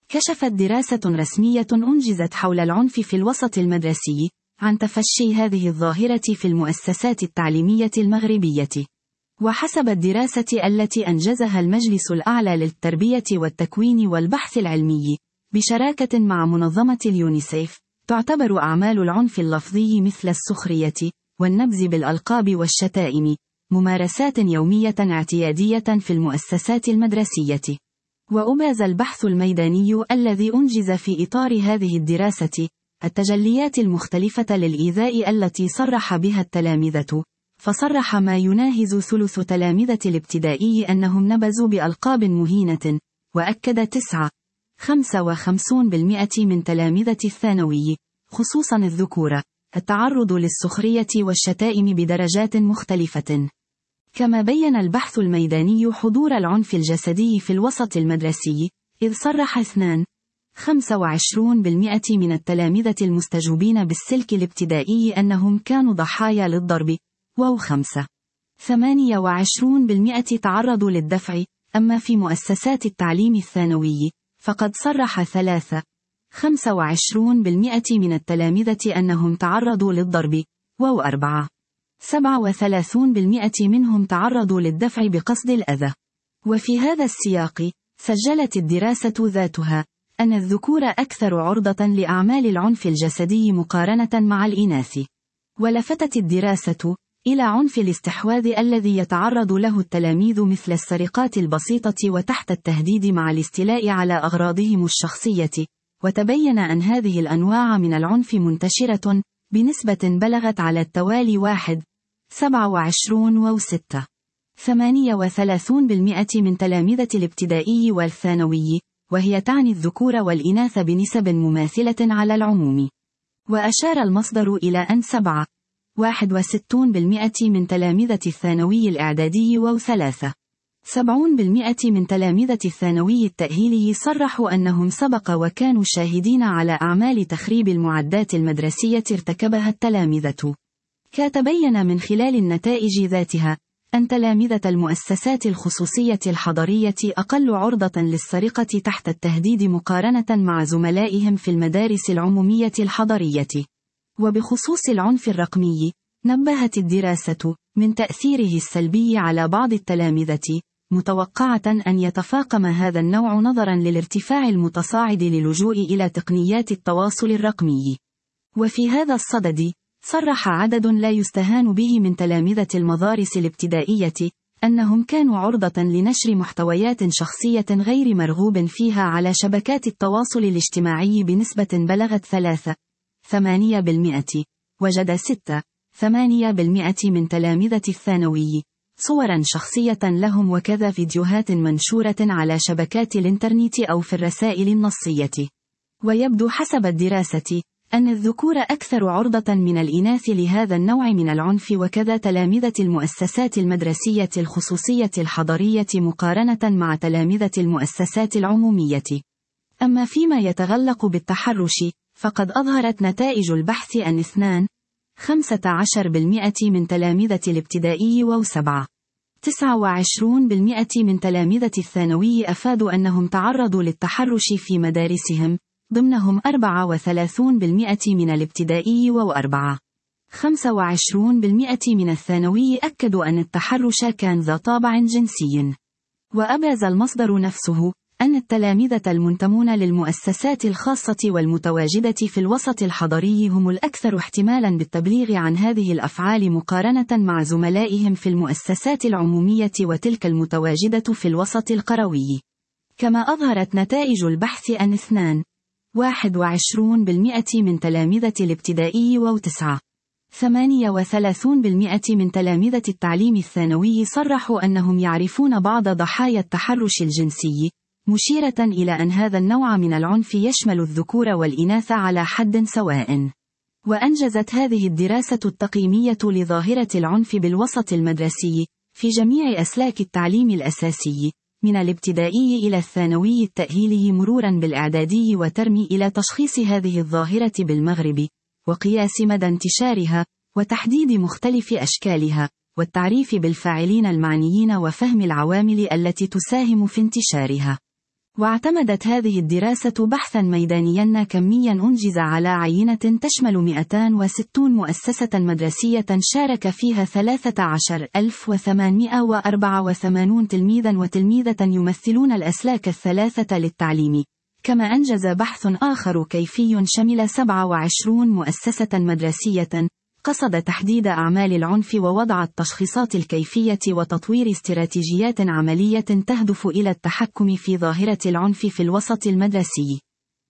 كشفت دراسة رسمية أنجزت حول العنف في الوسط المدرسي عن تفشي هذه الظاهرة في المؤسسات التعليمية المغربية. وحسب الدراسة التي أنجزها المجلس الأعلى للتربية والتكوين والبحث العلمي بشراكة مع منظمة اليونيسيف، تعتبر أعمال العنف اللفظي مثل السخرية والنبذ بالألقاب والشتائم ممارسات يومية اعتيادية في المؤسسات المدرسية. وأبرز البحث الميداني الذي أنجز في إطار هذه الدراسة التجليات المختلفة للإيذاء التي صرح بها التلامذة، فصرح ما يناهز ثلث تلامذة الابتدائي أنهم نبذوا بألقاب مهينة، وأكد 55% من تلامذة الثانوي، خصوصا الذكور، التعرض للسخرية والشتائم بدرجات مختلفة. كما بين البحث الميداني حضور العنف الجسدي في الوسط المدرسي، إذ صرح 25% من التلامذة المستجوبين بالسلك الابتدائي أنهم كانوا ضحايا للضرب، و28% تعرضوا للدفع. أما في مؤسسات التعليم الثانوي، فقد صرح 25% من التلامذة أنهم تعرضوا للضرب، و37% منهم تعرضوا للدفع بقصد الأذى. وفي هذا السياق، سجلت الدراسة ذاتها أن الذكور أكثر عرضة لأعمال العنف الجسدي مقارنة مع الإناث. ولفتت الدراسة إلى عنف الاستحواذ الذي يتعرض له التلاميذ مثل السرقات البسيطة وتحت التهديد مع الاستيلاء على أغراضهم الشخصية. وتبين أن هذه الأنواع من العنف منتشرة بنسبة بلغت على التوالي 27 و6 38% من تلامذة الابتدائي والثانوي، وهي تعني الذكور والإناث بنسب مماثلة على العموم. وأشار المصدر إلى أن 61% من تلامذة الثانوي الإعدادي و73% من تلامذة الثانوي التأهيلي صرحوا أنهم سبق وكانوا شاهدين على أعمال تخريب المعدات المدرسية ارتكبها التلامذة. كتبين من خلال النتائج ذاتها أن تلامذة المؤسسات الخصوصية الحضرية أقل عرضة للسرقة تحت التهديد مقارنة مع زملائهم في المدارس العمومية الحضرية. وبخصوص العنف الرقمي، نبهت الدراسة من تأثيره السلبي على بعض التلامذة، متوقعة أن يتفاقم هذا النوع نظرا للارتفاع المتصاعد للجوء إلى تقنيات التواصل الرقمي. وفي هذا الصدد، صرح عدد لا يستهان به من تلامذة المدارس الابتدائية أنهم كانوا عرضة لنشر محتويات شخصية غير مرغوب فيها على شبكات التواصل الاجتماعي بنسبة بلغت 3.8%. وجد 6.8% من تلامذة الثانوي صوراً شخصية لهم وكذا فيديوهات منشورة على شبكات الإنترنت أو في الرسائل النصية. ويبدو حسب الدراسة أن الذكور أكثر عرضة من الإناث لهذا النوع من العنف، وكذا تلامذة المؤسسات المدرسية الخصوصية الحضرية مقارنة مع تلامذة المؤسسات العمومية. أما فيما يتعلق بالتحرش، فقد أظهرت نتائج البحث أن 15% من تلامذة الابتدائي و29% من تلامذة الثانوي أفادوا أنهم تعرضوا للتحرش في مدارسهم، ضمنهم 34% من الابتدائي و25% من الثانوي أكدوا أن التحرش كان ذا طابع جنسي. وأبرز المصدر نفسه أن التلامذة المنتمون للمؤسسات الخاصة والمتواجدة في الوسط الحضري هم الأكثر احتمالاً بالتبليغ عن هذه الأفعال مقارنة مع زملائهم في المؤسسات العمومية وتلك المتواجدة في الوسط القروي. كما أظهرت نتائج البحث أن 21% من تلامذة الابتدائي و38% من تلامذة التعليم الثانوي صرحوا أنهم يعرفون بعض ضحايا التحرش الجنسي، مشيرة إلى أن هذا النوع من العنف يشمل الذكور والإناث على حد سواء. وأنجزت هذه الدراسة التقييمية لظاهرة العنف بالوسط المدرسي في جميع أسلاك التعليم الأساسي، من الابتدائي إلى الثانوي التأهيلي مرورا بالإعدادي، وترمي إلى تشخيص هذه الظاهرة بالمغرب، وقياس مدى انتشارها، وتحديد مختلف أشكالها، والتعريف بالفاعلين المعنيين وفهم العوامل التي تساهم في انتشارها. واعتمدت هذه الدراسة بحثا ميدانيا كميا أنجز على عينة تشمل 260 مؤسسة مدرسية شارك فيها 13,884 تلميذا وتلميذة يمثلون الأسلاك الثلاثة للتعليم. كما أنجز بحث آخر كيفي شمل 27 مؤسسة مدرسية قصد تحديد أعمال العنف ووضع التشخيصات الكيفية وتطوير استراتيجيات عملية تهدف إلى التحكم في ظاهرة العنف في الوسط المدرسي.